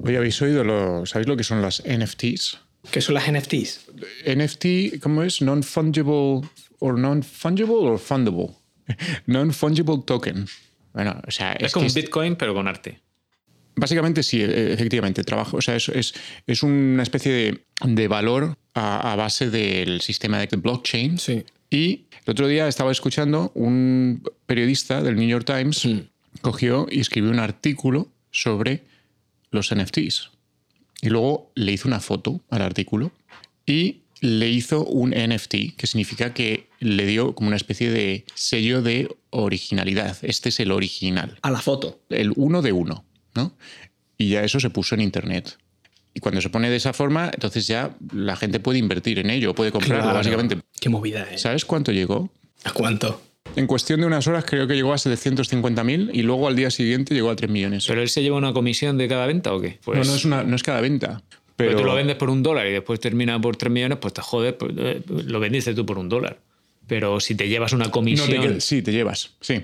Oye, ¿habéis oído ¿sabéis lo que son las NFTs? ¿Qué son las NFTs? NFT, ¿cómo es? Non-fungible or fundable. Non-fungible token. Bueno, o sea, es como un Bitcoin, pero con arte. Básicamente sí, efectivamente, trabajo. O sea, es una especie de valor a base del sistema de blockchain. Sí. Y el otro día estaba escuchando un periodista del New York Times, cogió y escribió un artículo sobre los NFTs. Y luego le hizo una foto al artículo y le hizo un NFT, que significa que le dio como una especie de sello de originalidad. Este es el original. A la foto. El 1 de 1, ¿no? Y ya eso se puso en internet. Y cuando se pone de esa forma, entonces ya la gente puede invertir en ello, puede comprarlo, Claro. básicamente. Qué movida, ¿eh? ¿Sabes cuánto llegó? ¿A cuánto? En cuestión de unas horas creo que llegó a 750.000 y luego al día siguiente llegó a 3 millones. ¿Pero él se lleva una comisión de cada venta o qué? Pues, No es cada venta. pero Pero tú lo vendes por $1 y después termina por 3 millones, pues te jodes, pues, lo vendiste tú por $1. Pero si te llevas una comisión... sí, te llevas. Sí.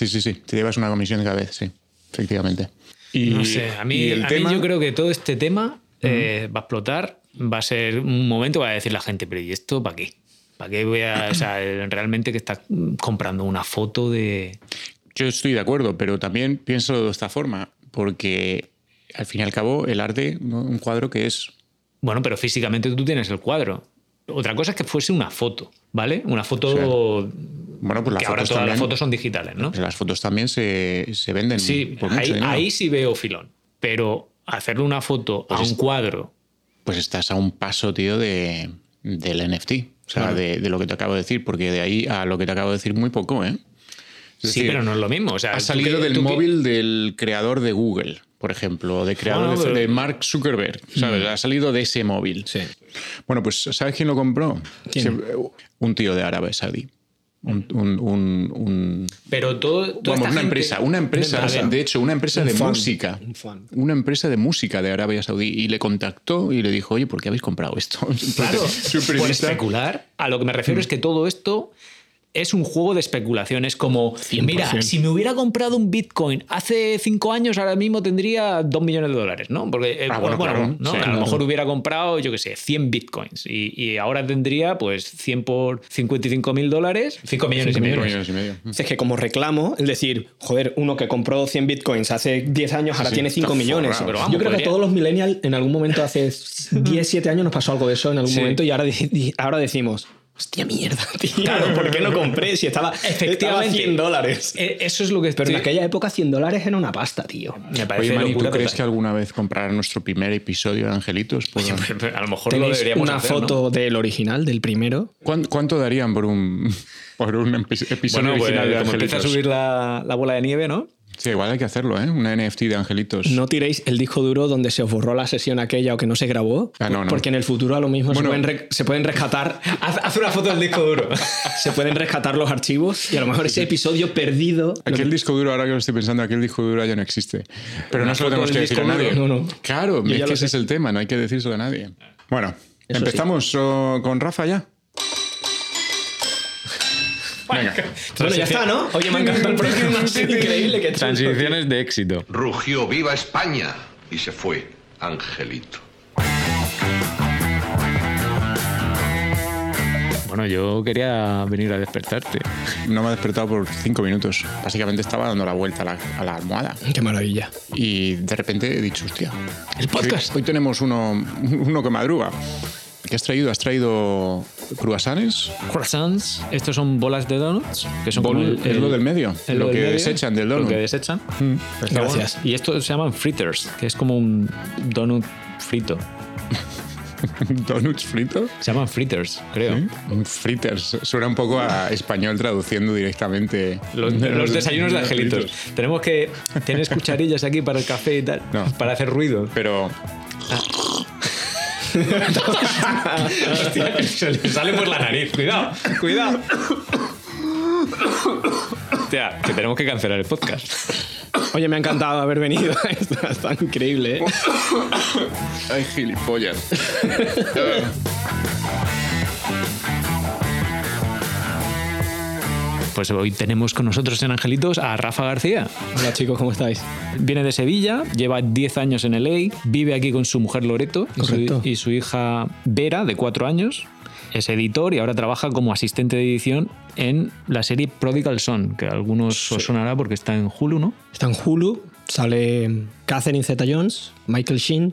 Te llevas una comisión cada vez, sí. Efectivamente. Y, no sé, a mí yo creo que todo este tema va a explotar, va a ser un momento que va a decir la gente, pero ¿y esto para qué? ¿Para qué voy a...? O sea, realmente que estás comprando una foto de... Yo estoy de acuerdo, pero también pienso de esta forma, porque al fin y al cabo el arte, ¿no? Un cuadro que es... Bueno, pero físicamente tú tienes el cuadro. Otra cosa es que fuese una foto, ¿vale? Una foto... Bueno, pues que ahora todas las fotos son digitales, ¿no? Las fotos también se venden Sí, por mucho dinero. ahí sí veo filón. Pero hacerle una foto Pues a un cuadro... Pues estás a un paso, tío, del NFT. O sea, de lo que te acabo de decir, porque de ahí a lo que te acabo de decir muy poco, ¿eh? Es Sí, decir, pero no es lo mismo. O sea, ha salido del móvil del creador de Google, por ejemplo, de creador de Mark Zuckerberg, ¿sabes? Ha salido de ese móvil. Sí. Bueno, pues ¿sabes quién lo compró? ¿Quién? Un tío de Arabia Saudí. Pero toda Vamos, esta una empresa, de hecho, una empresa de fan. música. Un fan. Una empresa de música de Arabia Saudí. Y le contactó y le dijo, oye, ¿por qué habéis comprado esto? Claro, Soy por periodista. especular. A lo que me refiero es que todo esto es un juego de especulación. Es como, 100%. mira, si me hubiera comprado un Bitcoin hace 5 años, ahora mismo tendría $2 millones, ¿no? Porque, bueno, claro, ¿no? sí, A claro. lo mejor hubiera comprado, yo qué sé, 100 Bitcoins. Y ahora tendría, pues, 100 por $55.000, 5 millones y medio. 5 millones y medio. Es que como reclamo, es decir, joder, uno que compró 100 bitcoins hace 10 años ahora Sí, tiene 5 está millones. forrado. Pero vamos, Yo creo que podría- a todos los millennials en algún momento hace 10, 7 años nos pasó algo de eso en algún Sí. momento y ahora decimos, hostia mierda, tío, ¿por qué no compré? Si estaba Efectivamente. $100. Eso es lo que Pero en estoy- aquella época $100 era una pasta, tío. me parece Oye, Mani, ¿tú locura crees que total. alguna vez comprará nuestro primer episodio de Angelitos? Por- A lo mejor lo ¿Tenéis deberíamos una hacer, ¿no? foto del original, del primero? ¿Cuánto darían por un episodio Bueno, pues, original de como empieza a Angelitos? subir la bola de nieve, ¿no? Sí, igual hay que hacerlo, ¿eh? Una NFT de Angelitos. No tiréis el disco duro donde se os borró la sesión aquella o que no se grabó. Ah, no. Porque en el futuro a lo mismo Bueno. se pueden rescatar. Haz una foto del disco duro. Se pueden rescatar los archivos y a lo mejor ese episodio perdido. Aquel disco duro, ahora que lo estoy pensando, aquel disco duro ya no existe. Pero Una no se lo foto tenemos que del decir a disco nadie. duro, no. Claro, Yo es ya que lo ese sé. es el tema, no hay que decírselo a nadie. Bueno, Eso empezamos con Rafa ya. Venga. Bueno, ya está, ¿no? Oye, me ha encantado el programa. Es increíble que Transiciones de éxito. Rugió viva España y se fue Angelito. Bueno, yo quería venir a despertarte. No me ha despertado por 5 minutos. Básicamente estaba dando la vuelta a la almohada. Qué maravilla. Y de repente he dicho, hostia, El podcast. Hoy tenemos uno que madruga. ¿Qué has traído? ¿Has traído croissants? Croissants, estos son bolas de donuts, que son como Es lo del medio, lo del que medio, desechan del Lo donut. que desechan. Está Gracias. bueno. Y estos se llaman fritters, que es como un donut frito. ¿Donuts fritos? Se llaman fritters, creo. Un fritters. Suena un poco a español traduciendo directamente. Los desayunos de angelitos. fritos. ¿Tienes cucharillas aquí para el café y tal? No. Para hacer ruido. Pero Hostia, se le sale por la nariz. Cuidado, cuidado. Hostia, que tenemos que cancelar el podcast. Oye, me ha encantado haber venido. Está increíble, ¿eh? hay gilipollas. Pues hoy tenemos con nosotros en Angelitos a Rafa García. Hola chicos, ¿cómo estáis? Viene de Sevilla, lleva 10 años en LA, vive aquí con su mujer Loreto y su hija Vera, de 4 años. Es editor y ahora trabaja como asistente de edición en la serie Prodigal Son, que a algunos os sonará porque está en Hulu, ¿no? Está en Hulu, sale Catherine Zeta-Jones, Michael Sheen,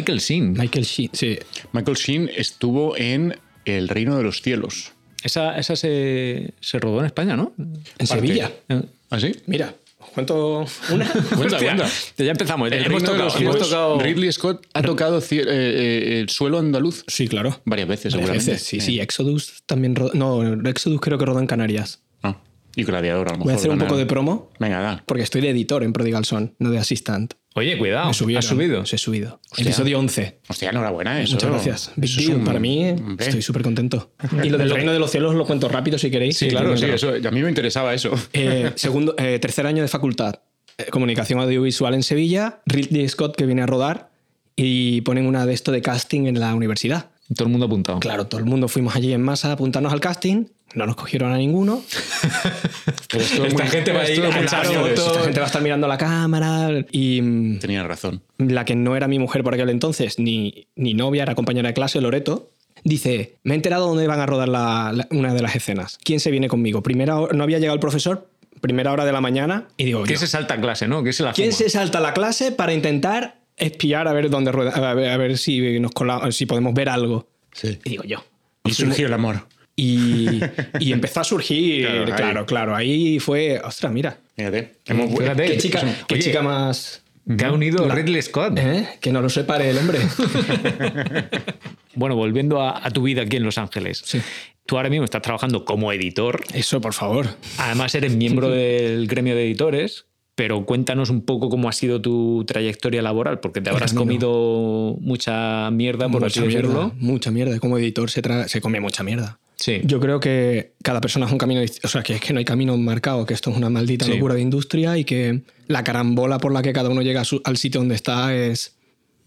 sí. Michael Sheen estuvo en El Reino de los Cielos. Esa se rodó en España, ¿no? En Sevilla. ¿Ah, sí? Mira, ¿os cuento una? Cuenta. Ya empezamos. Hemos tocado. Ridley Scott ha tocado el suelo andaluz. Sí, claro. Varias veces, Varias seguramente. veces, sí. Exodus también Exodus creo que rodó en Canarias. Ah, y Gladiador, a lo mejor. Voy a hacer un poco de promo. Venga, da. Porque estoy de editor en Prodigal Son, no de assistant. Oye, cuidado. ¿Has subido? Se he subido. Hostia. Episodio 11. Hostia, enhorabuena eso. Muchas gracias. Big Eso es deal. un- Para mí, Hombre. estoy súper contento. Y lo del Reino de los Cielos lo cuento rápido si queréis. Sí, claro, sí. Eso, a mí me interesaba eso. Tercer año de facultad. Comunicación audiovisual en Sevilla. Ridley Scott que viene a rodar y ponen una de esto de casting en la universidad. Todo el mundo apuntado. Claro, todo el mundo fuimos allí en masa a apuntarnos al casting. No nos cogieron a ninguno. Pero esto Esta gente va a ir a muy echar serio, fotos. Esta gente va a estar mirando la cámara y Tenían razón. la que no era mi mujer por aquel entonces, ni novia, era compañera de clase, Loreto, dice, me he enterado dónde van a rodar una de las escenas. ¿Quién se viene conmigo? No había llegado el profesor, primera hora de la mañana, y digo, ¿Quién yo, se salta clase, no? ¿Quién se la ¿quién fuma? se salta la clase para intentar espiar a ver dónde rueda, a ver si si podemos ver algo? Sí. Y digo yo. Y surgió el amor. Y empezó a surgir, claro. Ahí fue, ostras, mira. Fíjate. Fíjate. Qué chica más... Te ha unido Ridley Scott. Que no lo separe el hombre. Bueno, volviendo a tu vida aquí en Los Ángeles. Sí. Tú ahora mismo estás trabajando como editor. Eso, por favor. Además, eres miembro del gremio de editores. Pero cuéntanos un poco cómo ha sido tu trayectoria laboral, porque te habrás comido mucha mierda, por así decirlo. Mucha mierda. Como editor se come mucha mierda. Sí. Yo creo que cada persona es un camino distinto. O sea, que es que no hay camino marcado, que esto es una maldita locura de industria y que la carambola por la que cada uno llega al sitio donde está es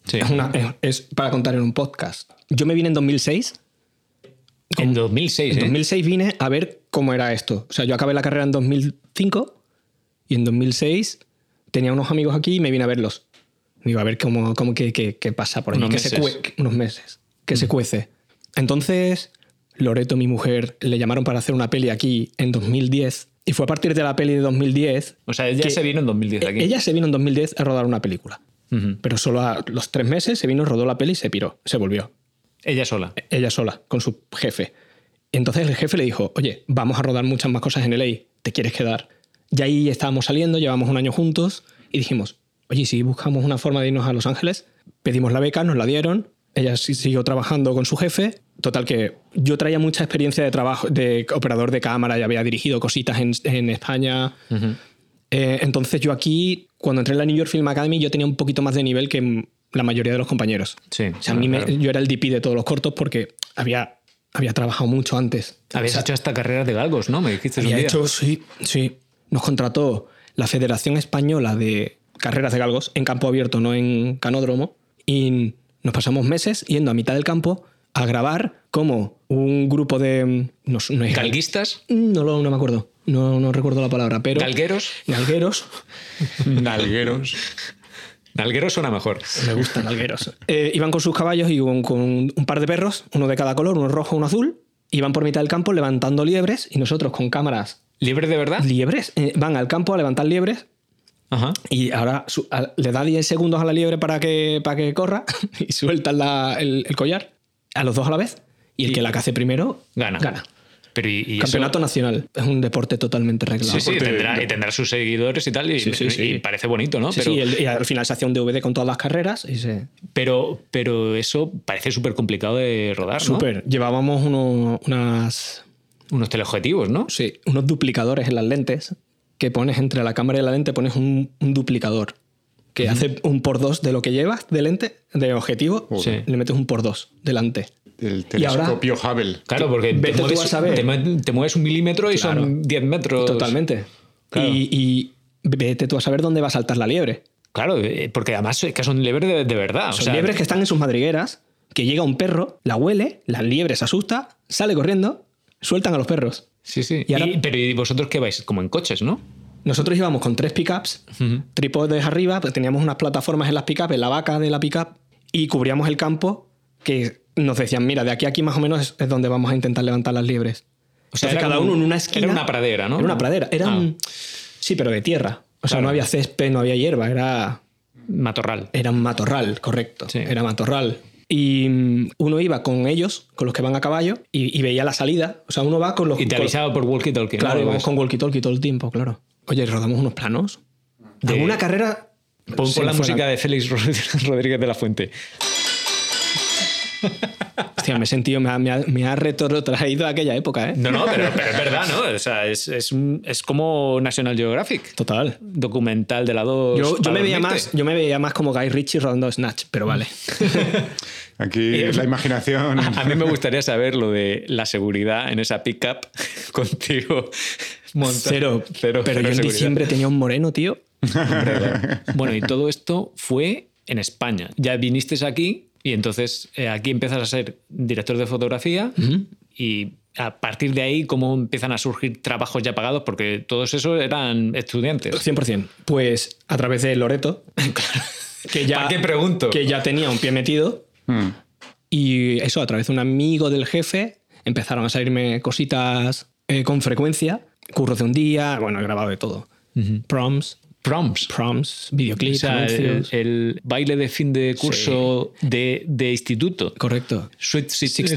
para contar en un podcast. Yo me vine en 2006. En 2006, En 2006 vine a ver cómo era esto. O sea, yo acabé la carrera en 2005 y en 2006 tenía unos amigos aquí y me vine a verlos. Digo, a ver qué pasa por ahí. Unos meses. Que se cuece. Entonces, Loreto, mi mujer, le llamaron para hacer una peli aquí en 2010 y fue a partir de la peli de 2010... O sea, ella se vino en 2010 aquí. Ella se vino en 2010 a rodar una película. Pero solo a los 3 meses se vino, rodó la peli y se piró. Se volvió. Ella sola. Ella sola, con su jefe. Entonces el jefe le dijo, oye, vamos a rodar muchas más cosas en LA, ¿te quieres quedar? Y ahí estábamos saliendo, llevamos 1 año juntos y dijimos, oye, si buscamos una forma de irnos a Los Ángeles, pedimos la beca, nos la dieron, ella siguió trabajando con su jefe. Total que yo traía mucha experiencia de trabajo, de operador de cámara, ya había dirigido cositas en España. Entonces yo aquí, cuando entré en la New York Film Academy, yo tenía un poquito más de nivel que la mayoría de los compañeros. Sí, o sea, yo era el DP de todos los cortos porque había trabajado mucho antes. Habías hecho esta carrera de galgos, ¿no? Me dijiste un Había día. hecho, sí. Nos contrató la Federación Española de Carreras de Galgos en campo abierto, no en canódromo. Y nos pasamos meses yendo a mitad del campo a grabar como un grupo de... No es ¿Galguistas? No me acuerdo. No recuerdo la palabra, pero... ¿Galgueros? Nalgueros. Nalgueros suena mejor. Me gustan nalgueros. Iban con sus caballos y con un par de perros, uno de cada color, uno rojo, uno azul. Iban por mitad del campo levantando liebres y nosotros con cámaras... ¿Liebres de verdad? Liebres. Van al campo a levantar liebres. Ajá. Y ahora le da 10 segundos a la liebre para que corra y sueltan el collar a los dos a la vez. Y el que la cace primero gana. Pero y Campeonato eso... nacional. Es un deporte totalmente reglado. Sí, tendrá sus seguidores y tal. Y parece bonito, ¿no? Sí, y al final se hacía un DVD con todas las carreras. Pero eso parece súper complicado de rodar, ¿no? Súper. Llevábamos unos teleobjetivos, ¿no? Sí, unos duplicadores en las lentes que pones entre la cámara y la lente, pones un duplicador que hace un por 2 de lo que llevas de lente, de objetivo, le metes un por 2 delante. El telescopio Hubble. Claro, porque te mueves 1 milímetro y son 10 metros. Totalmente. Claro. Y vete tú a saber dónde va a saltar la liebre. Claro, porque además es que son liebres de verdad. Son liebres que están en sus madrigueras, que llega un perro, la huele, la liebre se asusta, sale corriendo, sueltan a los perros. Sí, sí. Y ahora- Pero ¿y vosotros qué vais? Como en coches, ¿no? Nosotros íbamos con 3 pickups, trípodes arriba, pues teníamos unas plataformas en las pickups, en la vaca de la pickup, y cubríamos el campo que nos decían, mira, de aquí a aquí más o menos es donde vamos a intentar levantar las liebres. O sea, Entonces, cada uno en una esquina. Era una pradera, ¿no? Era una pradera. Sí, pero de tierra. O sea, Claro. no había césped, no había hierba, era Matorral. un matorral, correcto. Sí. Era matorral. Y uno iba con ellos, con los que van a caballo, y veía la salida. O sea, uno va con los... Y te con- avisaba por walkie-talkie. Claro, ¿no? íbamos con walkie-talkie todo el tiempo, claro. Oye, rodamos unos planos. De De- una carrera... Pon se la me fue música de Félix Rodríguez de la Fuente. Hostia, me he sentido... Me ha retrotraído a aquella época, ¿eh? No, pero es verdad, ¿no? O sea, es como National Geographic. Total. Documental de la 2. Yo me veía más como Guy Ritchie rodando Snatch, pero vale. Aquí la imaginación. A mí me gustaría saber lo de la seguridad en esa pickup contigo. Cero. Pero yo en seguridad. diciembre tenía un moreno, tío. Hombre, bueno, y todo esto fue en España. Ya viniste aquí y entonces aquí empiezas a ser director de fotografía y a partir de ahí, ¿cómo empiezan a surgir trabajos ya pagados? Porque todos esos eran estudiantes. 100%. Pues a través de Loreto. Que ya, ¿Para qué pregunto? Que ya tenía un pie metido. Y eso, a través de un amigo del jefe, empezaron a salirme cositas con frecuencia. Curros de un día, bueno, he grabado de todo. Proms, Proms. videoclips, O sea, anuncios. el baile de fin de curso de instituto. Correcto. Sweet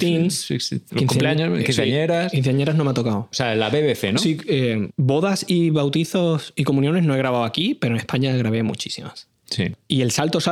16, los cumpleaños, quinceañeras. Quinceañeras no me ha tocado. O sea, la BBC, ¿no? Sí, bodas y bautizos y comuniones no he grabado aquí, pero en España grabé muchísimas. Sí. Y el salto,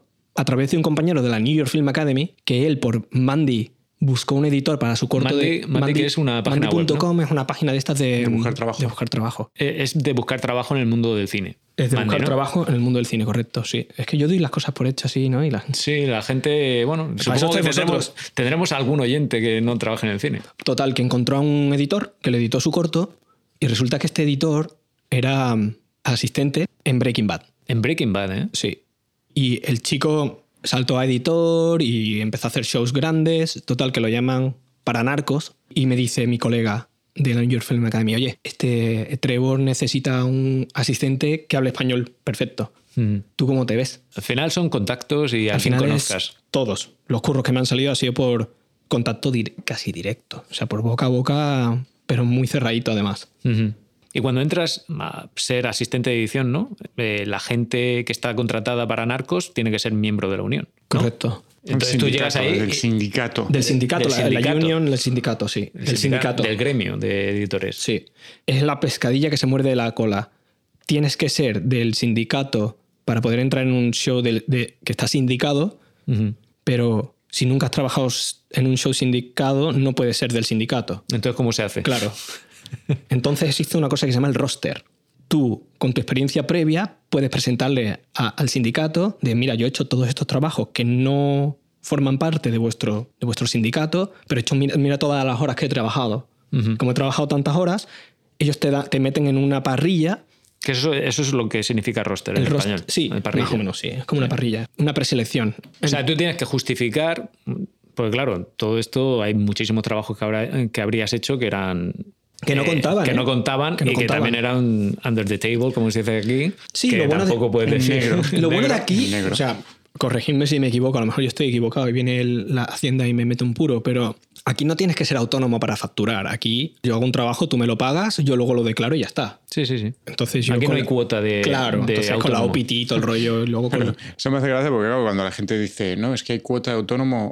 a través de un compañero de la New York Film Academy, que él por Mandy buscó un editor para su corto Mandy, que es una página web, ¿no? Mandy.com es una página de estas de buscar trabajo. De buscar trabajo. Es de buscar trabajo en el mundo del cine. Es de Mandy, buscar ¿no? trabajo en el mundo del cine, correcto, sí. Es que yo doy las cosas por hechas, sí, ¿no? Y Sí, la gente, bueno, eso supongo que estáis vosotros. tendremos algún oyente que no trabaje en el cine. Total, que encontró a un editor que le editó su corto y resulta que este editor era asistente en Breaking Bad. En Breaking Bad, ¿eh? Sí. Y el chico saltó a editor y empezó a hacer shows grandes. Total, que lo llaman para Narcos. Y me dice mi colega de la New York Film Academy, oye, Trevor necesita un asistente que hable español perfecto. ¿Tú cómo te ves? Al final son contactos y Al final conozcas. es todos. Los curros que me han salido ha sido por contacto casi directo. O sea, por boca a boca, pero muy cerradito además. Ujú. Y cuando entras a ser asistente de edición, ¿no? La gente que está contratada para Narcos tiene que ser miembro de la Unión, ¿no? Correcto. Entonces tú llegas ahí... Del sindicato. Del sindicato, Del la sindicato. union, el sindicato, sí. el Del sindicato. Del gremio de editores. Sí. Es la pescadilla que se muerde la cola. Tienes que ser del sindicato para poder entrar en un show que está sindicado, Ujú. pero si nunca has trabajado en un show sindicado, no puedes ser del sindicato. Entonces, ¿cómo se hace? Claro. Entonces existe una cosa que se llama el roster. Tú, con tu experiencia previa, puedes presentarle al sindicato de, mira, yo he hecho todos estos trabajos que no forman parte de vuestro sindicato, pero he hecho, mira todas las horas que he trabajado. Como he trabajado tantas horas, ellos te meten en una parrilla. Que eso es lo que significa roster en El roster, español. sí, parrilla. más o menos, sí. Es como una parrilla, una preselección. O sea, tú tienes que justificar, porque claro, todo esto hay muchísimos trabajos que habrías hecho que eran... Que no contaban, que ¿eh? no contaban Que no y que contaban. también eran under the table, como se dice aquí. Sí, que lo bueno tampoco puedes decir. negro. Lo bueno de Negro. aquí, negro. o sea, corregidme si me equivoco, a lo mejor yo estoy equivocado y viene la Hacienda y me mete un puro, pero aquí no tienes que ser autónomo para facturar. Aquí yo hago un trabajo, tú me lo pagas, yo luego lo declaro y ya está. Sí, sí, sí. Entonces yo Aquí no con- hay cuota de Claro, de entonces con la autónomo. OPT y todo el rollo, y luego con... Eso me hace gracia porque claro, cuando la gente dice, no, es que hay cuota de autónomo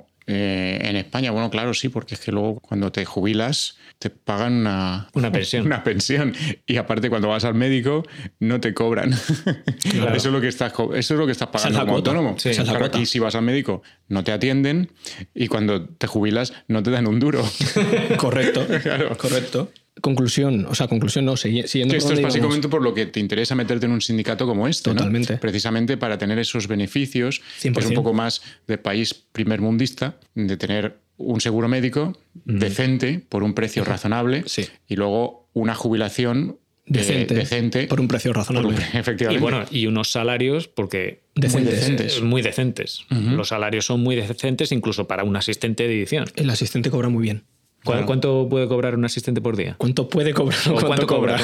en España. Bueno, claro, sí, porque es que luego cuando te jubilas te pagan Una pensión. Una pensión. Y aparte cuando vas al médico no te cobran. Claro. Eso es lo que estás pagando es la como cuota. autónomo. Sí, esa es la Claro, cuota. aquí si vas al médico no te atienden y cuando te jubilas no te dan un duro. Correcto, Claro. correcto. Conclusión no, siguiendo Que por esto es donde íbamos. básicamente por lo que te interesa meterte en un sindicato como este, ¿no? Totalmente. Precisamente para tener esos beneficios, que es 100%. un poco más de país primermundista, de tener un seguro médico decente por un precio razonable Sí. y luego una jubilación decente por un precio razonable. efectivamente. Y bueno, y unos salarios, porque Decentes. muy decentes. Los salarios son muy decentes incluso para un asistente de edición. El asistente cobra muy bien. ¿Cuánto puede cobrar un asistente por día? ¿Cuánto puede cobrar? ¿O ¿Cuánto cobra?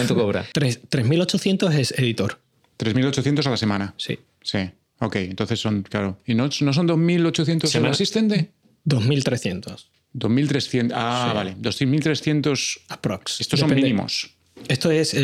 3.800 es editor. 3.800 a la semana. Sí. Sí. Ok, entonces son, claro. ¿Y no son 2.800 el asistente? 2.300. 2.300. Ah, sí. Vale. 2.300 aprox. Estos son mínimos. Esto es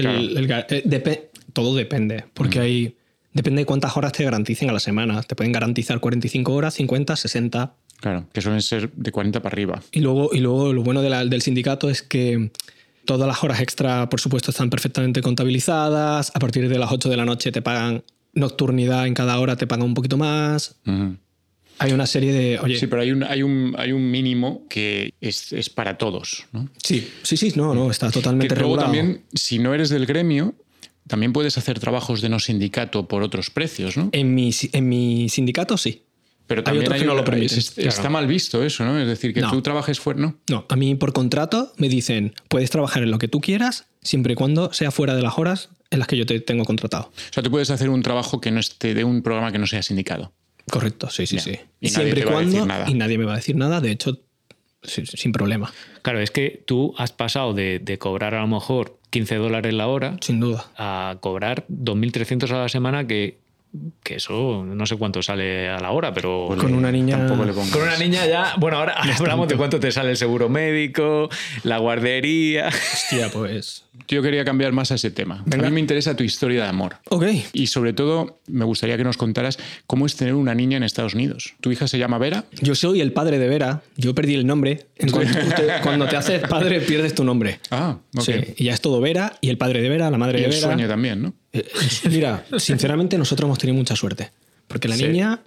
todo depende, porque depende de cuántas horas te garanticen a la semana. Te pueden garantizar 45 horas, 50, 60. Claro, que suelen ser de 40 para arriba. Y luego lo bueno del sindicato es que todas las horas extra, por supuesto, están perfectamente contabilizadas. A partir de las 8 de la noche te pagan nocturnidad, en cada hora te pagan un poquito más. Uh-huh. Hay una serie de... Oye, sí, pero hay un mínimo que es para todos, ¿no? Sí, no, está totalmente que luego regulado. También, si no eres del gremio, también puedes hacer trabajos de no sindicato por otros precios, ¿no? En mi sindicato sí. Pero también hay otros que no lo permiten. Está mal visto eso, ¿no? Es decir, que tú trabajes fuera, ¿no? No, a mí por contrato me dicen, puedes trabajar en lo que tú quieras, siempre y cuando sea fuera de las horas en las que yo te tengo contratado. O sea, tú puedes hacer un trabajo que no esté de un programa que no sea sindicado. Correcto, sí. Y siempre y cuando... Y nadie me va a decir nada, de hecho, sin problema. Claro, es que tú has pasado de cobrar a lo mejor $15 la hora... Sin duda. A cobrar 2.300 a la semana, que eso no sé cuánto sale a la hora, pero... Con una niña... Tampoco le pongas. Con una niña ya... Bueno, ahora hablamos de cuánto te sale el seguro médico, la guardería... Hostia, pues... Yo quería cambiar más a ese tema. Venga. A mí me interesa tu historia de amor. Ok. Y sobre todo, me gustaría que nos contaras cómo es tener una niña en Estados Unidos. ¿Tu hija se llama Vera? Yo soy el padre de Vera. Yo perdí el nombre. Cuando te haces padre, pierdes tu nombre. Ah, ok. Sí, y ya es todo Vera, y el padre de Vera, la madre de Vera. Y el sueño también, ¿no? Mira, sinceramente nosotros hemos tenido mucha suerte. Porque la niña...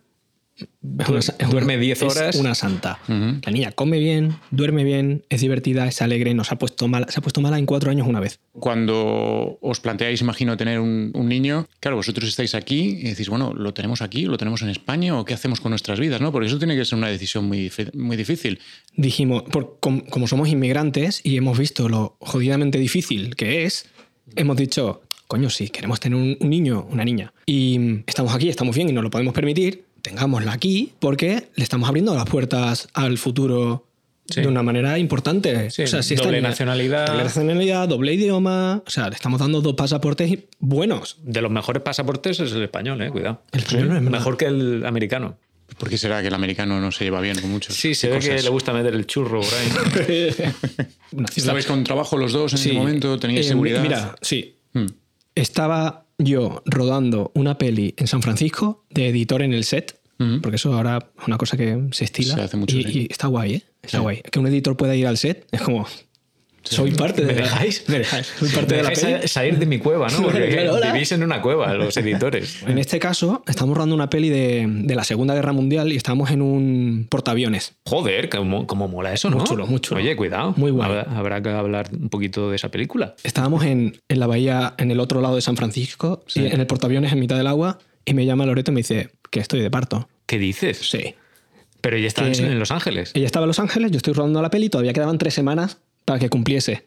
duerme 10 horas. Es una santa. Uh-huh. La niña come bien, duerme bien, es divertida, es alegre, se ha puesto mala en 4 años una vez. Cuando os planteáis, imagino, tener un niño, claro, vosotros estáis aquí y decís, bueno, ¿lo tenemos aquí? ¿Lo tenemos en España? ¿O qué hacemos con nuestras vidas? ¿No? Porque eso tiene que ser una decisión muy difícil. Dijimos, como somos inmigrantes y hemos visto lo jodidamente difícil que es, hemos dicho, coño, si queremos tener un niño, una niña, y estamos aquí, estamos bien y nos lo podemos permitir, tengámosla aquí, porque le estamos abriendo las puertas al futuro de una manera importante. Sí, o sea, si doble nacionalidad, doble idioma, o sea, le estamos dando 2 pasaportes buenos. De los mejores pasaportes es el español, cuidado. El español es mejor que el americano. ¿Por qué será que el americano no se lleva bien con muchos? Sí, se ve que le gusta meter el churro por ahí. ¿Estabais con trabajo los dos en ese momento? ¿Teníais seguridad? Mira, sí. Estaba yo rodando una peli en San Francisco de editor en el set, porque eso ahora es una cosa que se estila. Se hace mucho y está guay, ¿eh? Está guay. Que un editor pueda ir al set es como... Soy parte de... ¿Me dejáis? Soy parte de la peli. Salir de mi cueva, ¿no? Porque claro, vivís en una cueva, los editores. En este caso, estamos rodando una peli de la Segunda Guerra Mundial y estamos en un portaaviones. Joder, cómo mola eso, ¿no? Muy chulo, muy chulo. Oye, cuidado. Muy guay. Habrá que hablar un poquito de esa película. Estábamos en la bahía, en el otro lado de San Francisco, y en el portaaviones en mitad del agua, y me llama Loreto y me dice que estoy de parto. ¿Qué dices? Sí. Pero ella estaba en Los Ángeles. Ella estaba en Los Ángeles, yo estoy rodando la peli, todavía quedaban 3 semanas para que cumpliese.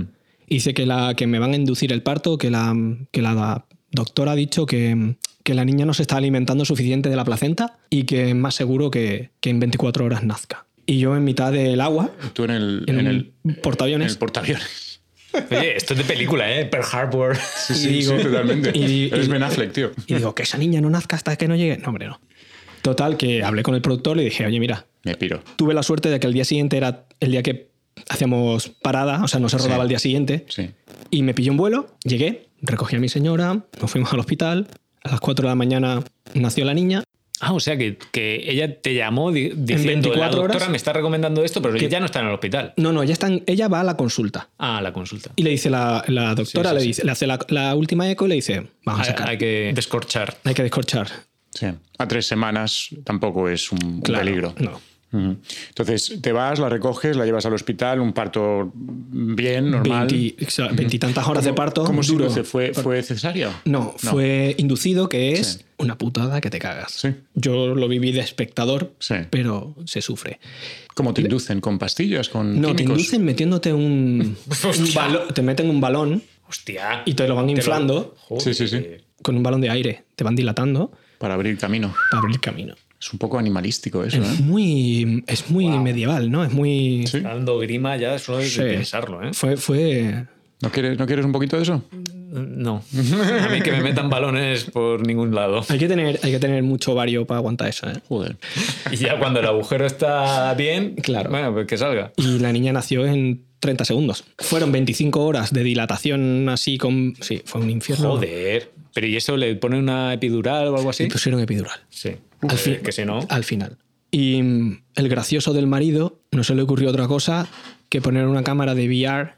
Y dice que me van a inducir el parto, que la doctora ha dicho que la niña no se está alimentando suficiente de la placenta y que es más seguro que en 24 horas nazca. Y yo en mitad del agua, tú en el portaaviones. En el portaaviones. Oye, esto es de película, ¿eh? Pearl Harbor. Sí, totalmente. Eres Ben Affleck, tío. Y digo, que esa niña no nazca hasta que no llegue. No, hombre, no. Total, que hablé con el productor y le dije, oye, mira, me piro. Tuve la suerte de que el día siguiente era el día que hacíamos parada, o sea, no se rodaba el día siguiente. Sí. Y me pilló un vuelo, llegué, recogí a mi señora, nos fuimos al hospital, a las 4 de la mañana nació la niña. Ah, o sea, que ella te llamó diciendo, en 24 la doctora horas, me está recomendando esto, pero ya no está en el hospital. No, ella va a la consulta. Ah, a la consulta. Y le dice la doctora, le hace la última eco y le dice, vamos a sacar. Hay que descorchar. Hay que descorchar. Sí. A 3 semanas tampoco es un peligro. No. Entonces te vas, la recoges, la llevas al hospital, un parto bien, normal. 20 y tantas horas de parto. ¿Cómo duro. se induce? ¿Fue cesárea? No, fue inducido, que es una putada que te cagas. Sí. Yo lo viví de espectador, sí, pero se sufre. ¿Cómo te inducen? ¿Con pastillas? ¿Con no, químicos? Te inducen metiéndote un balón, te meten un balón. Hostia. Y te lo van inflando. Sí. Con un balón de aire. Te van dilatando. Para abrir camino. Para abrir camino. Es un poco animalístico eso, Es muy medieval, ¿no? Es muy... Sí. Está dando grima ya solo de pensarlo, ¿eh? Fue... ¿No quieres un poquito de eso? No. A mí que me metan balones por ningún lado. Hay que tener mucho ovario para aguantar eso, ¿eh? Joder. Y ya cuando el agujero está bien, Claro. bueno, pues que salga. Y la niña nació en 30 segundos. Fueron 25 horas de dilatación así con... Sí, fue un infierno. Joder. Pero ¿y eso le pone una epidural o algo así? Y pusieron epidural. Sí. Al fin, Que si no... Al final. Y el gracioso del marido no se le ocurrió otra cosa que poner una cámara de VR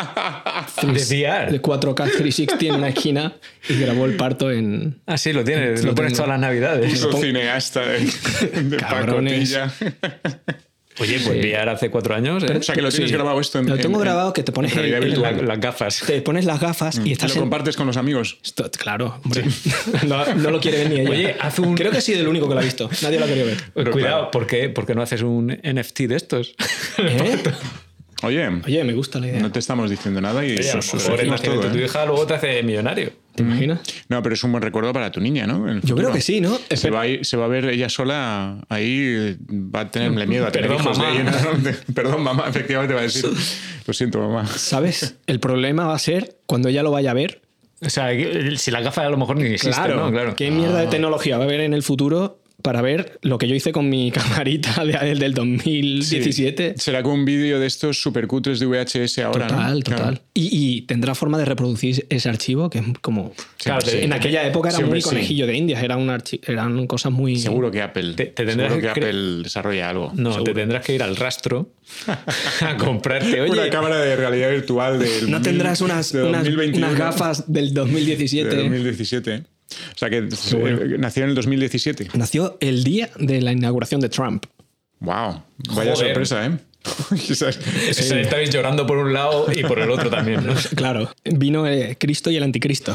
de 4K 360 en una esquina y grabó el parto en... Ah, sí, lo tienes. Lo pones todas las navidades. Puto cineasta de Cabrones. pacotilla. Oye, pues VR hace 4 años, ¿eh? O sea, que lo tienes Sí. grabado esto en... Lo tengo grabado que te pones realidad virtual. Las gafas. te pones las gafas y Y estás lo compartes con los amigos. Claro, hombre. No lo quiere ver ni ella. Oye, haz un... Creo que ha sido el único que lo ha visto. Nadie lo ha querido ver. Pero Cuidado, claro. ¿por qué no haces un NFT de estos? ¿Eh? Oye, Me gusta la idea. no te estamos diciendo nada y Oye, a lo eso mejor decimos todo, imagínate, tu ¿eh? hija luego te hace millonario. ¿Te imaginas? No, pero es un buen recuerdo para tu niña, ¿no? En el Yo creo futuro. que sí, ¿no? Se va a ver ella sola ahí, va a tenerle miedo a tener Perdón, hijos de mamá. ella, ¿no? Perdón, mamá, efectivamente va a decir, lo siento, mamá. ¿Sabes? El problema va a ser cuando ella lo vaya a ver. O sea, si las gafas a lo mejor ni existen, ¿no? Claro. ¿Qué mierda de tecnología va a haber en el futuro para ver lo que yo hice con mi camarita del 2017? Sí. Será con un vídeo de estos super cutres de VHS ahora, Total, ¿no? total. Claro. Y tendrá forma de reproducir ese archivo que es como... Claro, Sí, En aquella época era Sí, hombre, muy conejillo de Indias, eran cosas muy... Seguro que Apple, Te tendrás seguro que que Apple desarrolla algo. No, Seguro. te tendrás que ir al rastro a comprarte. Oye, Una cámara de realidad virtual del ¿No tendrás unas 2021, gafas del 2017? de 2017. O sea que nació en el 2017. Nació el día de la inauguración de Trump. Wow, vaya Joder. sorpresa, ¿eh? estáis llorando por un lado y por el otro también, ¿no? Claro, vino Cristo y el anticristo.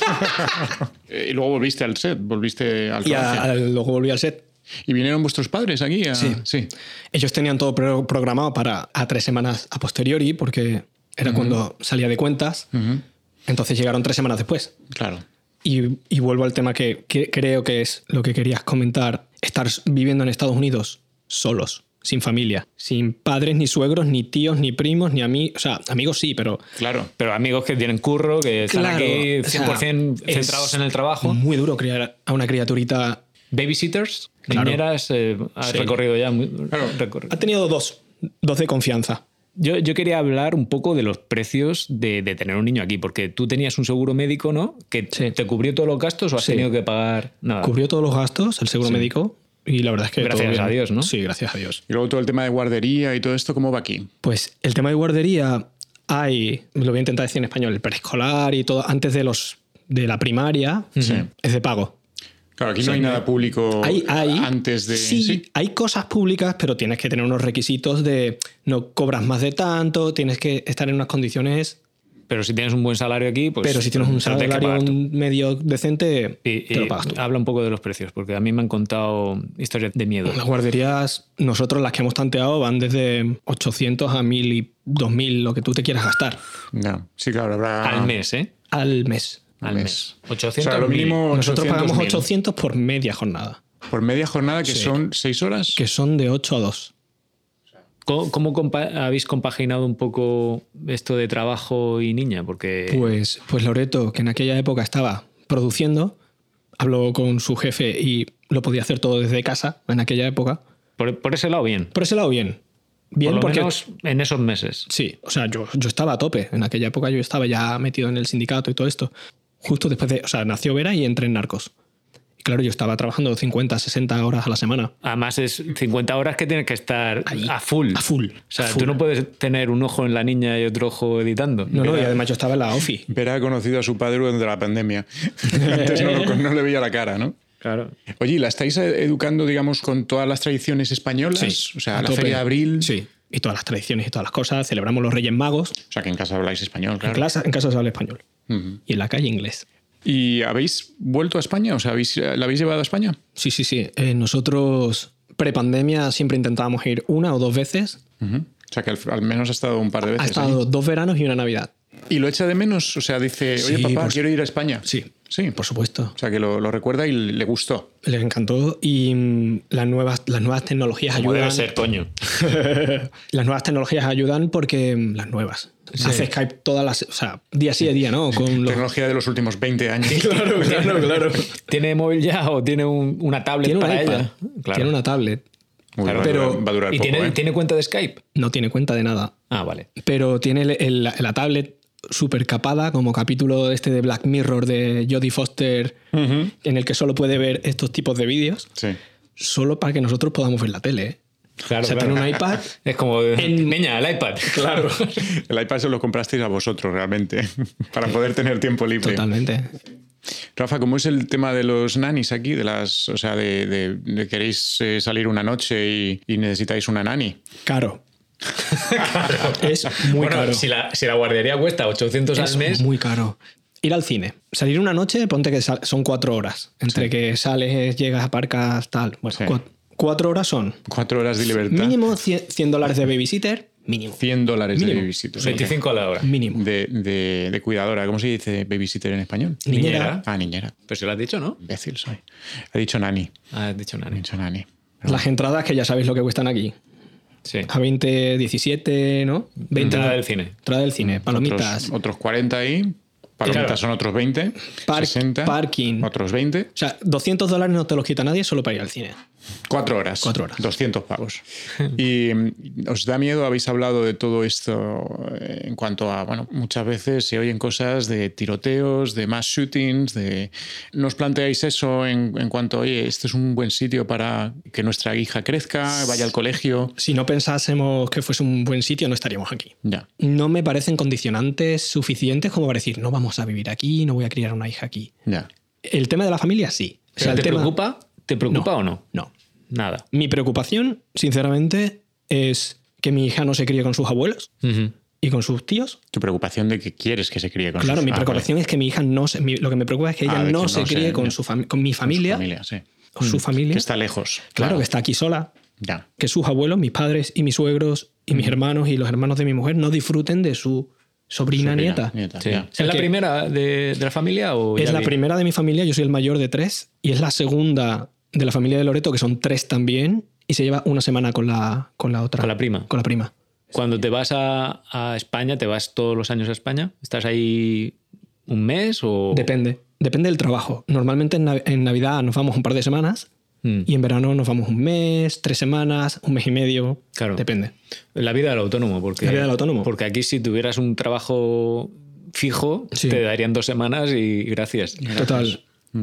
Y luego volviste al set, volviste al Y Francia. luego volví al set. ¿Y vinieron vuestros padres aquí? Sí. Ellos tenían todo programado para a 3 semanas a posteriori, porque era cuando salía de cuentas. Entonces llegaron 3 semanas después. Claro. Y vuelvo al tema que creo que es lo que querías comentar. Estar viviendo en Estados Unidos solos, sin familia, sin padres, ni suegros, ni tíos, ni primos, ni amigos. O sea, amigos sí, pero... Claro. Pero amigos que tienen curro, que están Claro, aquí o sea, 100% centrados es en el trabajo. muy duro criar a una criaturita. Babysitters, Claro. niñeras, has Sí. recorrido ya. Claro. Ha tenido dos de confianza. Yo quería hablar un poco de los precios de tener un niño aquí, porque tú tenías un seguro médico, ¿no? Que Sí. te cubrió todos los gastos o has Sí. tenido que pagar nada. Cubrió todos los gastos, el seguro médico, y la verdad es que Gracias todo bien. a Dios, ¿no? Sí, gracias a Dios. Y luego todo el tema de guardería y todo esto, ¿cómo va aquí? Pues el tema de guardería lo voy a intentar decir en español, el preescolar y todo, antes de la primaria, Sí. es de pago. Claro, aquí no hay nada público Hay, antes de... sí, hay cosas públicas, pero tienes que tener unos requisitos de no cobras más de tanto, tienes que estar en unas condiciones... Pero si tienes un buen salario aquí, pues. pero si tienes un te lo tienes que salario pagar tú. medio decente, Y te lo pagas tú. habla un poco de los precios, porque a mí me han contado historias de miedo. Las guarderías, nosotros las que hemos tanteado, van desde 800 a 1000 y 2000, lo que tú te quieras gastar No. Sí, claro, habrá... Al mes, ¿eh? al mes. Al mes. 800. O sea, lo mínimo Nosotros 800, pagamos 1000. 800 por media jornada, Por media jornada, que Sí. son 6 horas. que son de 8 a 2. ¿Cómo habéis compaginado un poco esto de trabajo y niña? Porque Pues Loreto, que en aquella época estaba produciendo, habló con su jefe y lo podía hacer todo desde casa en aquella época. por ese lado, bien. Por ese lado, bien. Bien, Por lo porque... menos en esos meses. Sí, o sea, yo estaba a tope. En aquella época yo estaba ya metido en el sindicato y todo esto. Justo después de... O sea, nació Vera y entré en Narcos. Y claro, yo estaba trabajando 50, 60 horas a la semana. Además, es 50 horas que tienes que estar Ahí, a full. a full, O sea, a full. tú no puedes tener un ojo en la niña y otro ojo editando. No, y además yo estaba en la OFI. Vera ha conocido a su padre durante la pandemia. Antes no le veía la cara, ¿no? Claro. Oye, ¿y la estáis educando, digamos, con todas las tradiciones españolas? Sí, O sea, a la tope. Feria de Abril. Sí, y todas las tradiciones y todas las cosas. Celebramos los Reyes Magos. O sea, que en casa habláis español, claro. En casa se habla español. Ujú. Y en la calle inglés. ¿Y habéis vuelto a España? O sea, ¿la habéis llevado a España? Sí. Nosotros, prepandemia, siempre intentábamos ir 1 o 2 veces. Ujú. O sea, que al menos ha estado un par de veces. Ha estado 2 veranos y una Navidad. ¿Y lo echa de menos? O sea, dice, oye, Sí, papá, pues- quiero ir a España. Sí, Sí. Por supuesto. O sea, que lo recuerda y le gustó. Les encantó y las nuevas tecnologías Como ayudan. debe ser, Toño. Las nuevas tecnologías ayudan porque las nuevas. Sí. Hace Skype todas las... O sea, día sí, día no. Con los... Tecnología de los últimos 20 años. Claro. ¿Tiene móvil ya o tiene una tablet Tiene un para iPad. ella? Claro. Tiene una tablet. Uy, Claro, pero- va a durar ¿Y poco, tiene cuenta de Skype? No tiene cuenta de nada. Ah, vale. Pero tiene la tablet súper capada, como capítulo de Black Mirror de Jodie Foster, en el que solo puede ver estos tipos de vídeos, Sí. solo para que nosotros podamos ver la tele. ¿eh? Claro, O sea, claro. tiene un iPad. Es como, niña, el iPad. Claro. El iPad se lo comprasteis a vosotros realmente, para poder tener tiempo libre. Totalmente. Rafa, ¿cómo es el tema de los nannies aquí? O sea, de queréis salir una noche y necesitáis una nanny. Caro. Es muy Bueno, caro. si la guardería cuesta 800 Es al mes, muy caro. Ir al cine. Salir una noche, ponte que son 4 horas. Entre que sales, llegas, aparcas, tal. Bueno, Sí. 4 horas son 4 horas de libertad. mínimo $100 de babysitter. Mínimo. $100 de Mínimo. babysitter. 25 a la hora. Mínimo. De cuidadora. ¿Cómo se dice babysitter en español? Niñera. Ah, niñera. Pues se lo has dicho, ¿no? Imbécil soy. He dicho nanny. Ah, has dicho He nada. dicho nanny. Las entradas que ya sabéis lo que cuestan aquí. Sí. A 20, 17, ¿no? 20 Entrada del cine. Entrada del cine. Palomitas. Otros 40 ahí. Palomitas Claro. son otros 20. 60. Parking. Otros 20. O sea, $200 no te los quita nadie solo para ir al cine. 4 horas. 4 horas. 200 pavos. ¿Y os da miedo? ¿Habéis hablado de todo esto en cuanto a, bueno, muchas veces se oyen cosas de tiroteos, de mass shootings, ¿no os planteáis eso en cuanto, oye, este es un buen sitio para que nuestra hija crezca, vaya al colegio? Si no pensásemos que fuese un buen sitio, no estaríamos aquí. Ya. No me parecen condicionantes suficientes como para decir, no vamos a vivir aquí, no voy a criar una hija aquí. Ya. El tema de la familia, sí. O sea, ¿Te el tema... preocupa? ¿Te preocupa o no? No. Nada. Mi preocupación, sinceramente, es que mi hija no se críe con sus abuelos Ujú. y con sus tíos. Tu preocupación de que quieres que se críe con Claro, sus... mi Ah, preocupación es que mi hija no se... Lo que me preocupa es que ella de no que se no críe se- con, ya. con mi familia, sí. con su familia. Que está lejos. Claro, que está aquí sola. Ya. Que sus abuelos, mis padres y mis suegros y mis hermanos y los hermanos de mi mujer no disfruten de su sobrina nieta. Sí. ya. ¿Es la que- primera de la familia o Es ya la vi- primera de mi familia, yo soy el mayor de 3 y es la segunda de la familia de Loreto, que son 3 también, y se lleva una semana con la otra. Con la prima? Con la prima. Cuando te vas a España, ¿te vas todos los años a España? ¿Estás ahí un mes o...? Depende del trabajo. Normalmente en Navidad nos vamos un par de semanas Mm. y en verano nos vamos un mes, 3 semanas, un mes y medio. Claro. Depende. La vida del autónomo. Porque, La vida del autónomo. Porque aquí si tuvieras un trabajo fijo, Sí. te darían 2 semanas y gracias. Total.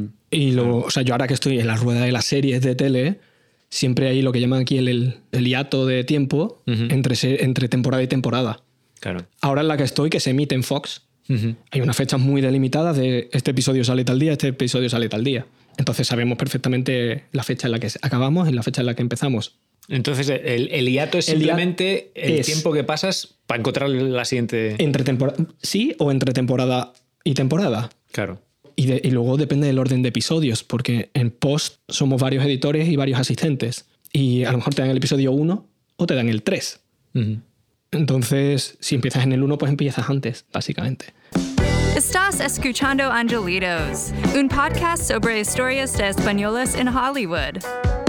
Y luego, o sea, yo ahora que estoy en la rueda de las series de tele, siempre hay lo que llaman aquí el hiato de tiempo entre temporada y temporada. Claro. Ahora en la que estoy, que se emite en Fox, Ujú. hay unas fechas muy delimitadas de este episodio sale tal día, este episodio sale tal día. Entonces sabemos perfectamente la fecha en la que acabamos y la fecha en la que empezamos. Entonces, el hiato es El hiato simplemente el es- tiempo que pasas para encontrar la siguiente... Entre sí o entre temporada y temporada. Claro. Y luego depende del orden de episodios, porque en post somos varios editores y varios asistentes. Y a lo mejor te dan el episodio 1 o te dan el 3. Ujú. Entonces, si empiezas en el 1, pues empiezas antes, básicamente. Estás escuchando Angelitos, un podcast sobre historias de españoles en Hollywood.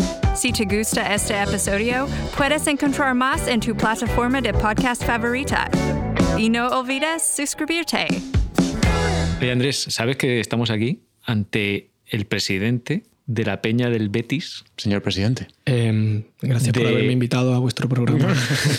Si te gusta este episodio, puedes encontrar más en tu plataforma de podcast favorita. Y no olvides suscribirte. Oye, Andrés, ¿sabes que estamos aquí ante el presidente de la Peña del Betis? Señor presidente. Gracias por haberme invitado a vuestro programa.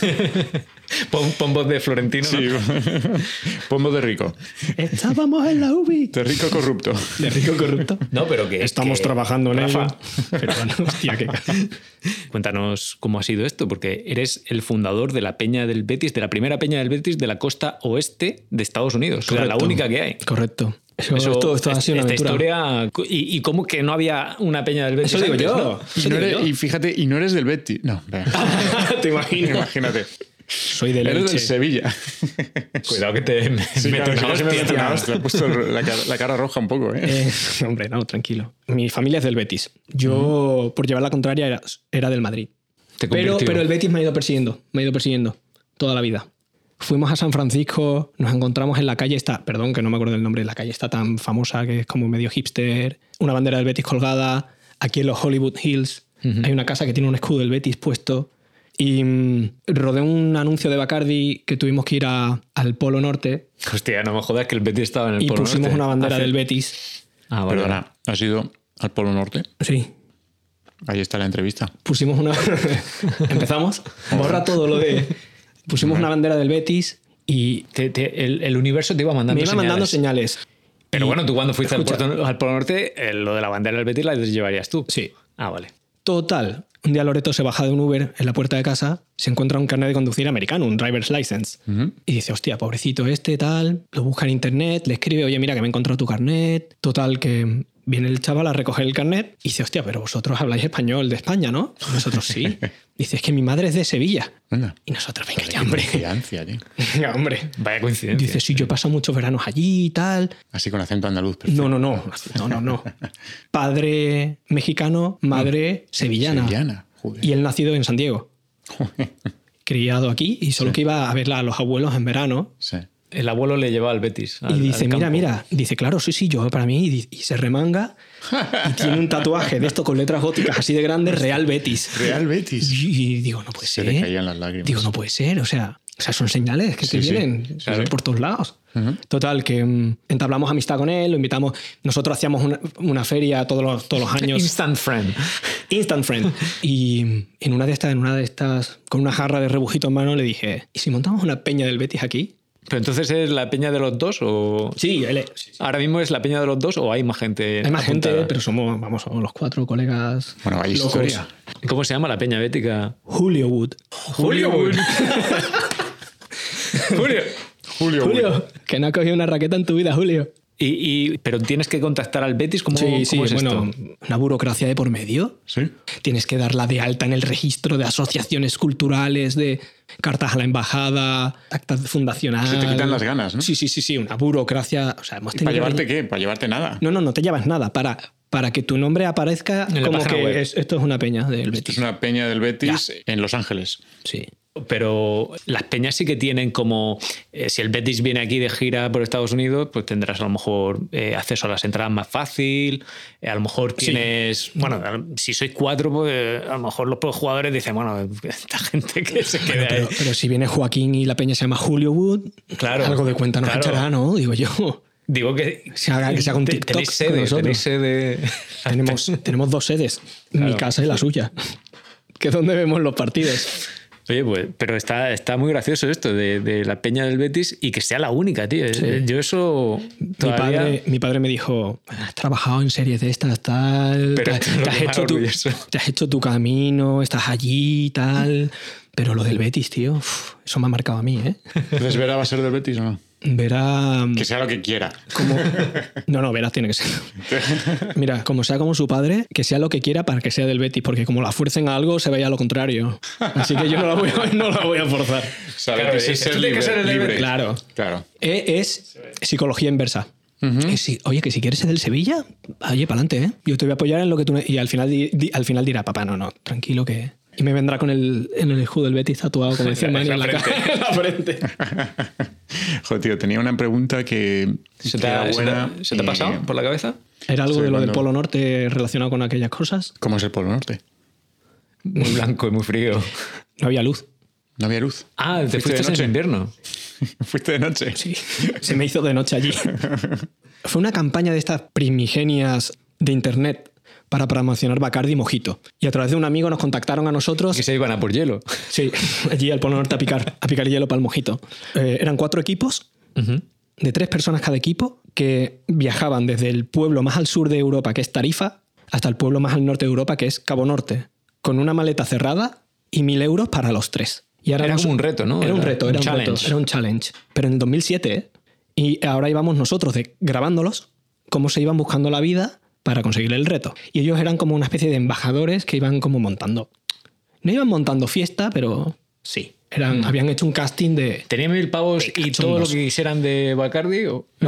Pon voz de Florentino, ¿no? Sí. Pombo de rico. Estábamos en la UBI. De rico corrupto. De rico corrupto. No, pero que... Estamos que- trabajando en Rafa, ello. Pero bueno, hostia, qué... Cuéntanos cómo ha sido esto, porque eres el fundador de la Peña del Betis, de la primera Peña del Betis de la costa oeste de Estados Unidos. O sea, la Correcto. única que hay. Correcto. Esto ha sido una esta aventura. historia... ¿Y cómo que no había una Peña del Betis Eso digo antes, yo. no? Eso digo yo. Y fíjate, y no eres del Betis. No, Te imagino. imagínate. Soy del Eres del Elche. Sevilla. Cuidado que te Sí, meto claro, una sí que me hostia. mete una hostia. He puesto la cara roja un poco, ¿eh? Hombre, no, tranquilo. Mi familia es del Betis. Yo, por llevar la contraria, era del Madrid. Te Pero convirtió. el Betis me ha ido persiguiendo toda la vida. fuimos a San Francisco, nos encontramos en la calle esta, perdón que no me acuerdo del nombre, la calle está tan famosa que es como medio hipster, una bandera del Betis colgada, aquí en los Hollywood Hills hay una casa que tiene un escudo del Betis puesto y rodé un anuncio de Bacardi que tuvimos que ir al Polo Norte. Hostia, no me jodas que el Betis estaba en el Polo Norte. Y pusimos una bandera del Betis. Ah, vale. Perdona, ¿has ido al Polo Norte? Sí. Ahí está la entrevista. Pusimos una... Empezamos. Borra todo lo de... Pusimos una bandera del Betis y... El universo te iba mandando señales. Me iba mandando señales. Pero bueno, tú cuando fuiste al Polo Norte, lo de la bandera del Betis la llevarías tú. Sí. Ah, vale. Total. Un día Loreto se baja de un Uber en la puerta de casa, se encuentra un carnet de conducir americano, un driver's license. Y dice, hostia, pobrecito tal, lo busca en internet, le escribe, oye, mira que me he encontrado tu carnet. Total, que viene el chaval a recoger el carnet y dice, hostia, pero vosotros habláis español de España, ¿no? Y nosotros sí. Dice, es que mi madre es de Sevilla. Anda. Y nosotros, venga ya, hombre. Venga, hombre. Vaya coincidencia. Dice, sí, yo he pasado muchos veranos allí y tal. Así con acento andaluz. Perfecto. No. Padre mexicano, madre sevillana. Joder. Y él nacido en San Diego. Criado aquí y solo que iba a ver a los abuelos en verano. Sí. El abuelo le llevaba al Betis. Y dice, mira. Dice, claro, sí, yo para mí. Y se remanga y tiene un tatuaje de esto con letras góticas así de grandes, Real Betis. Real Betis. Y digo, no puede ser. Se le caían las lágrimas. Digo, no puede ser. O sea son señales que te vienen por todos lados. Total, que entablamos amistad con él, lo invitamos. Nosotros hacíamos una feria todos los años. Instant friend. Y en una de estas, con una jarra de rebujito en mano, le dije, ¿y si montamos una peña del Betis aquí? ¿Pero entonces es la peña de los dos o...? Sí, ¿Ahora mismo es la peña de los dos o hay más gente? Hay más apuntada? gente, pero somos los 4 colegas. Bueno, hay locos. historia. ¿Cómo se llama la peña bética? Julio Wood. Julio, que no has cogido una raqueta en tu vida, Julio. Pero tienes que contactar al Betis. ¿Cómo es bueno, esto? una burocracia de por medio. Sí. Tienes que darla de alta en el registro de asociaciones culturales, de cartas a la embajada, actas fundacionales. Se te quitan las ganas, ¿no? Sí, una burocracia. O sea, hemos tenido... ¿Para llevarte qué? ¿Para llevarte nada? No te llevas nada. Para que tu nombre aparezca en como que web. esto es una peña del Betis. Esto es una peña del Betis en Los Ángeles. Sí. Pero las peñas sí que tienen como... si el Betis viene aquí de gira por Estados Unidos, pues tendrás a lo mejor acceso a las entradas más fácil. A lo mejor tienes... Sí. Bueno, si sois 4, pues a lo mejor los jugadores dicen, bueno, esta gente que se quede ahí. Pero si viene Joaquín y la peña se llama Julio Wood, claro, algo de cuenta nos echará, ¿no? Digo yo. Digo que se haga un TikTok tenéis sede, con nosotros. tenéis sede. Tenemos 2 sedes, mi casa y la suya, que es donde vemos los partidos. Oye, pues, pero está muy gracioso esto de la peña del Betis y que sea la única, tío. Sí. Yo eso todavía... Mi padre me dijo, has trabajado en series de estas, tal, te has hecho tu camino, estás allí, tal... Pero lo del Betis, tío, eso me ha marcado a mí, ¿eh? ¿Entonces Vera va a ser del Betis o no? Vera... Que sea lo que quiera. No, Vera tiene que ser. Mira, como sea como su padre, que sea lo que quiera para que sea del Betis, porque como la fuercen a algo, se vaya a lo contrario. Así que yo no la voy a forzar. Claro, que ser libre. Claro. Es psicología inversa. Oye, que si quieres ser del Sevilla, oye, para adelante, ¿eh? Yo te voy a apoyar en lo que tú... Y al final dirá, papá, no, tranquilo que... Y me vendrá con el escudo del Betis tatuado, como decía Mani, en la frente. Joder, tío, tenía una pregunta que... ¿Se te ha pasado por la cabeza? ¿Era algo de lo del Polo Norte relacionado con aquellas cosas? ¿Cómo es el Polo Norte? Muy blanco y muy frío. No había luz. ¿No había luz? Ah, ¿te fuiste en invierno? ¿Fuiste de noche? Sí, se me hizo de noche allí. Fue una campaña de estas primigenias de internet para promocionar Bacardi y Mojito. Y a través de un amigo nos contactaron a nosotros... Que se iban a por hielo. Sí, allí al Polo Norte a picar hielo para el Mojito. Eran 4 equipos, de 3 personas cada equipo, que viajaban desde el pueblo más al sur de Europa, que es Tarifa, hasta el pueblo más al norte de Europa, que es Cabo Norte, con una maleta cerrada y 1.000 euros para los 3. Y ahora era como un reto, ¿no? Era un reto. Era un challenge. Pero en el 2007, ¿eh? Y ahora íbamos nosotros grabándolos, cómo se iban buscando la vida para conseguir el reto. Y ellos eran como una especie de embajadores que iban como montando. No iban montando fiesta, pero sí. Habían hecho un casting de... ¿Tenían 1.000 pavos y todo lo que quisieran de Bacardi?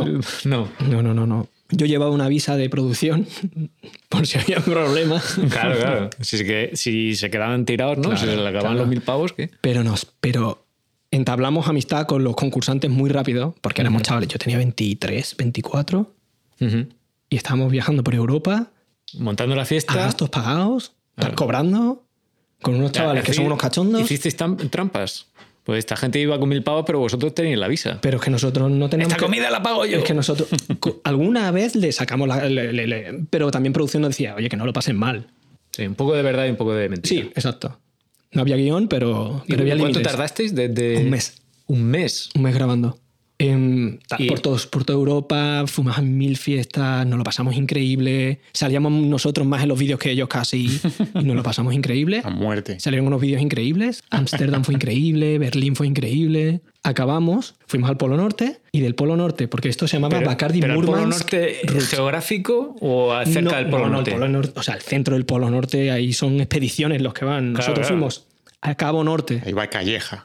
No. Yo llevaba una visa de producción por si había problemas. Claro. Si se quedaban tirados, ¿no? Claro, si se le acababan los 1.000 pavos, ¿qué? Pero entablamos amistad con los concursantes muy rápido, porque éramos chavales. Yo tenía 23, 24 y estábamos viajando por Europa. Montando la fiesta. A gastos pagados, cobrando, con unos chavales que son unos cachondos. ¿Hicisteis trampas? Pues esta gente iba con 1000 pavos, pero vosotros tenéis la visa. Pero es que nosotros no tenemos... ¡Esta comida la pago yo! Es que nosotros... alguna vez le sacamos pero también producción nos decía, oye, que no lo pasen mal. Sí, un poco de verdad y un poco de mentira. Sí, exacto. No había guión, pero había límites. ¿Cuánto tardasteis? Un mes. ¿Un mes? Un mes grabando. Por toda Europa, fuimos a 1000 fiestas, nos lo pasamos increíble. Salíamos nosotros más en los vídeos que ellos casi y nos lo pasamos increíble. A muerte. Salieron unos vídeos increíbles. Ámsterdam fue increíble, Berlín fue increíble. Acabamos, fuimos al Polo Norte y del Polo Norte, porque esto se llamaba Bacardi Murmansk. ¿Pero el Polo Norte geográfico o cerca del Polo Norte? No, el Polo Norte, o sea, el centro del Polo Norte, ahí son expediciones los que van. Nosotros fuimos a Cabo Norte. Ahí va Calleja.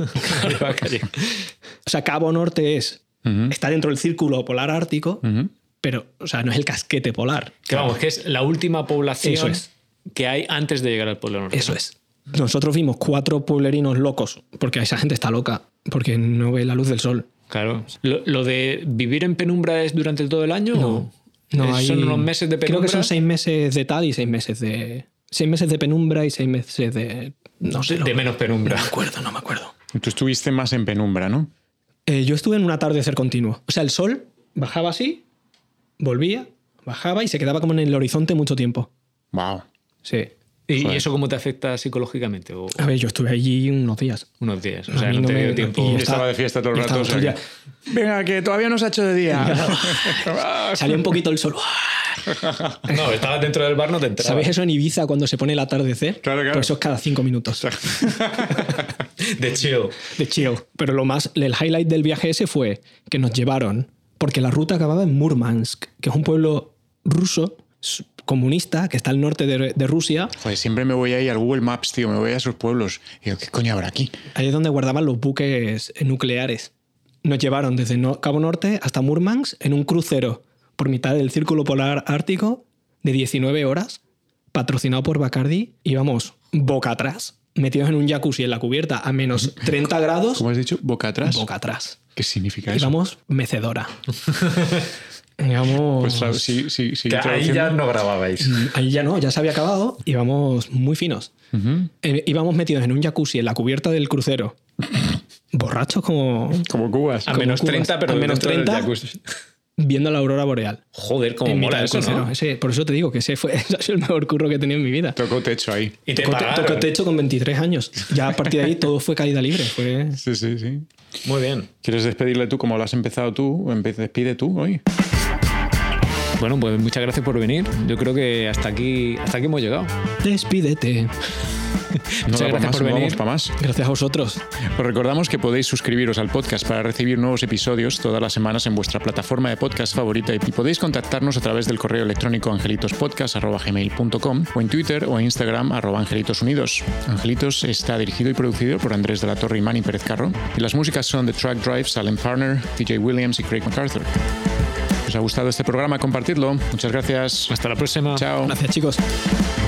O sea, Cabo Norte está dentro del círculo polar ártico, pero o sea, no es el casquete polar. Que vamos, que es la última población que hay antes de llegar al Polo Norte. Eso es. Nosotros vimos 4 pueblerinos locos, porque esa gente está loca, porque no ve la luz del sol. Claro. ¿Lo de vivir en penumbra es durante todo el año? No, ¿Son unos meses de penumbra? Creo que son 6 meses de tal y 6 meses de... 6 meses de penumbra y 6 meses de... No sé. De menos penumbra. No me acuerdo. Tú estuviste más en penumbra, ¿no? Yo estuve en un atardecer continuo. O sea, el sol bajaba así, volvía, bajaba y se quedaba como en el horizonte mucho tiempo. Wow. Sí. ¿Y eso cómo te afecta psicológicamente? A ver, yo estuve allí unos días. Unos días. O sea, no te dio tiempo. Y estaba de fiesta todo el rato. Venga, que todavía no se ha hecho de día. Salió un poquito el sol. No, estabas dentro del bar, no te enterabas. ¿Sabes eso en Ibiza cuando se pone el atardecer? Claro. Pues eso es cada 5 minutos. De chill. De chill. Pero el highlight del viaje ese fue que nos llevaron, porque la ruta acababa en Murmansk, que es un pueblo ruso comunista que está al norte de Rusia. Joder, siempre me voy ahí al Google Maps, tío, me voy a esos pueblos. Y digo, ¿qué coño habrá aquí? Ahí es donde guardaban los buques nucleares. Nos llevaron desde Cabo Norte hasta Murmansk en un crucero por mitad del Círculo Polar Ártico de 19 horas, patrocinado por Bacardi. Íbamos boca atrás, metidos en un jacuzzi en la cubierta a menos 30 grados. ¿Cómo has dicho? ¿Boca atrás? Boca atrás. ¿Qué significa eso? Íbamos mecedora. Íbamos... Pues claro, sí. Ahí ya no grababais. Ahí ya no, ya se había acabado. Íbamos muy finos. Íbamos metidos en un jacuzzi en la cubierta del crucero. Borrachos como cubas. A menos 30, pero a menos 30, viendo la aurora boreal. Joder, cómo mola eso, ¿no? Por eso te digo que ese fue el mejor curro que he tenido en mi vida. Tocó techo ahí. Y tocó techo con 23 años. Ya a partir de ahí todo fue caída libre. Sí. Muy bien. ¿Quieres despedirle tú como lo has empezado tú? Despide tú hoy. Bueno, pues muchas gracias por venir. Yo creo que hasta aquí hemos llegado. Despídete. Muchas gracias por venir. Vamos para más. Gracias a vosotros. Os recordamos que podéis suscribiros al podcast para recibir nuevos episodios todas las semanas en vuestra plataforma de podcast favorita y podéis contactarnos a través del correo electrónico angelitospodcast@gmail.com o en Twitter o Instagram @angelitosunidos. Angelitos está dirigido y producido por Andrés de la Torre y Manny Pérez Carro y las músicas son de Track Drive, Salem Partner, TJ Williams y Craig MacArthur. ¿Os ha gustado este programa? Compartidlo. Muchas gracias. Hasta la próxima. Chao. Gracias, chicos.